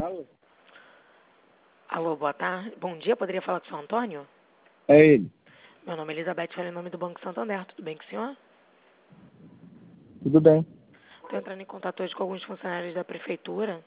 Alô, boa tarde. Bom dia, poderia falar com o senhor Antônio? É ele. Meu nome é Elizabeth, falo em nome do Banco Santander. Tudo bem com o senhor? Tudo bem. Estou entrando em contato hoje com alguns funcionários da prefeitura,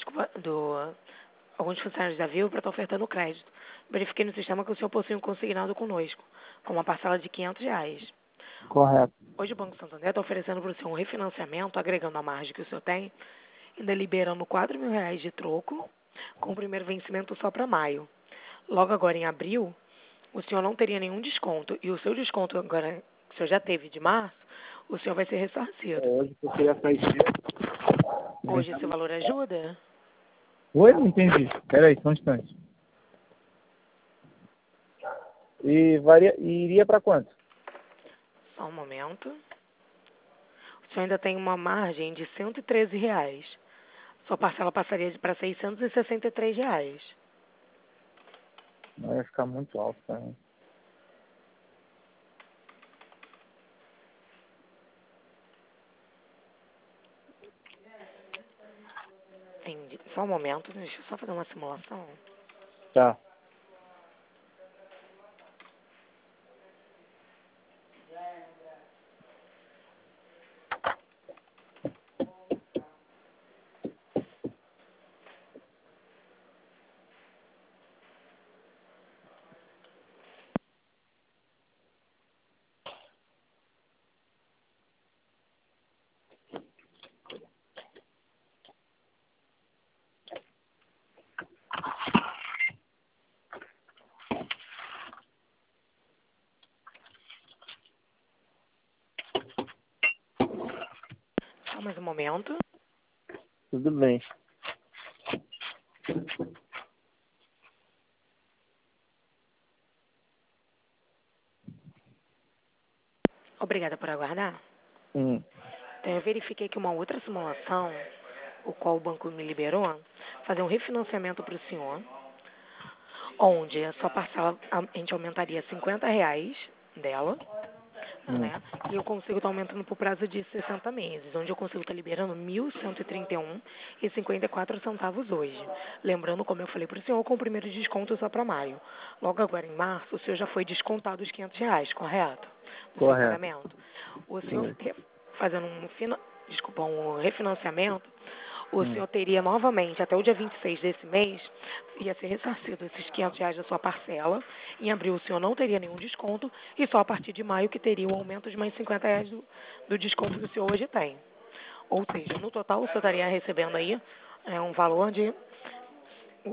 alguns funcionários da Vivo para estar ofertando crédito. Verifiquei no sistema que o senhor possui um consignado conosco, com uma parcela de R$ 500. Correto. Hoje o Banco Santander está oferecendo para o senhor um refinanciamento, agregando a margem que o senhor tem, ainda liberando R$ 4.000 de troco, com o primeiro vencimento só para maio. Logo agora em abril, o senhor não teria nenhum desconto, e o seu desconto agora, que o senhor já teve de março, o senhor vai ser ressarcido. Hoje eu queria sair. Hoje esse valor ajuda? Oi, não entendi. Peraí, só um instante. E iria para quanto? Só um momento. O senhor ainda tem uma margem de R$ 113. Sua parcela passaria para R$ 663. Não ia ficar muito alto também. Entendi. Só um momento, deixa eu só fazer uma simulação. Tá. Só mais um momento. Tudo bem. Obrigada por aguardar. Hum. Então, eu verifiquei que uma outra simulação, o qual o banco me liberou, fazer um refinanciamento para o senhor, onde a sua parcela, a gente aumentaria R$ 50 dela, né? E eu consigo estar aumentando por prazo de 60 meses, onde eu consigo estar liberando R$ 1.131,54 hoje. Lembrando, como eu falei para o senhor, com o primeiro desconto só para maio. Logo agora, em março, o senhor já foi descontado os R$ 500, correto? No seu Correto. pagamento. O senhor fazendo um refinanciamento, o senhor teria novamente, até o dia 26 desse mês, ia ser ressarcido esses R$ 500 da sua parcela. Em abril o senhor não teria nenhum desconto e só a partir de maio que teria o aumento de mais R$ 50 do desconto que o senhor hoje tem. Ou seja, no total o senhor estaria recebendo aí um valor de R$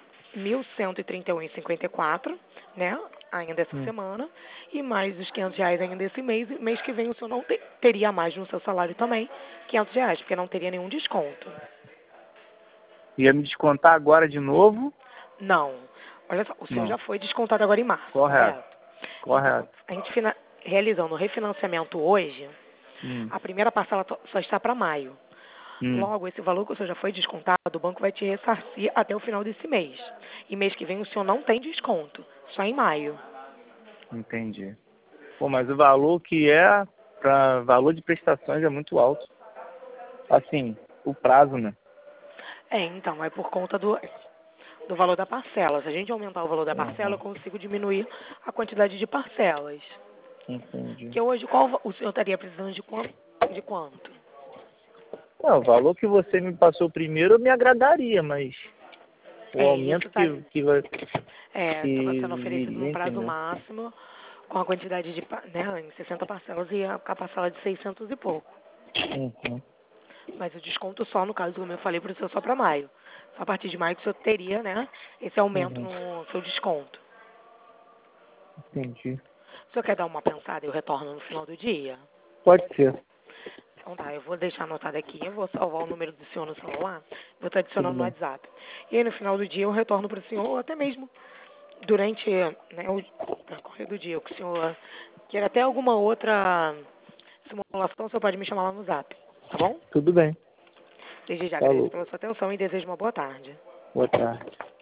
1.131,54, né? Ainda essa semana, e mais os R$ 500 ainda esse mês. E mês que vem o senhor não teria mais no seu salário também R$ 500, porque não teria nenhum desconto. Ia me descontar agora de novo? Não. Olha só, o senhor Não. já foi descontado agora em março, Correto. Então, a gente realizando o refinanciamento hoje, a primeira parcela só está para maio. Logo, esse valor que o senhor já foi descontado, o banco vai te ressarcir até o final desse mês. E mês que vem o senhor não tem desconto, só em maio. Entendi. Pô, mas o valor que é para valor de prestações é muito alto. Assim, o prazo, né? Então, é por conta do valor da parcela. Se a gente aumentar o valor da parcela, eu consigo diminuir a quantidade de parcelas. Entendi. Porque hoje, qual o senhor estaria precisando de quanto? Não, o valor que você me passou primeiro me agradaria, mas o aumento que vai... Estava sendo oferecido num prazo entendeu? máximo, com a quantidade de, né, em 60 parcelas e a parcela de 600 e pouco. Mas o desconto só, no caso, como eu falei, para o senhor só para maio. Só a partir de maio que o senhor teria, né, esse aumento no seu desconto. Entendi. O senhor quer dar uma pensada e eu retorno no final do dia? Pode ser. Então tá, eu vou deixar anotado aqui, eu vou salvar o número do senhor no celular, vou estar adicionando Tudo no bem. WhatsApp. E aí no final do dia eu retorno para o senhor, ou até mesmo durante, né, o decorrer do dia, que o senhor queira até alguma outra simulação, o senhor pode me chamar lá no Zap, tá bom? Tudo bem. Desde já agradeço Falou. pela sua atenção e desejo uma boa tarde. Boa tarde.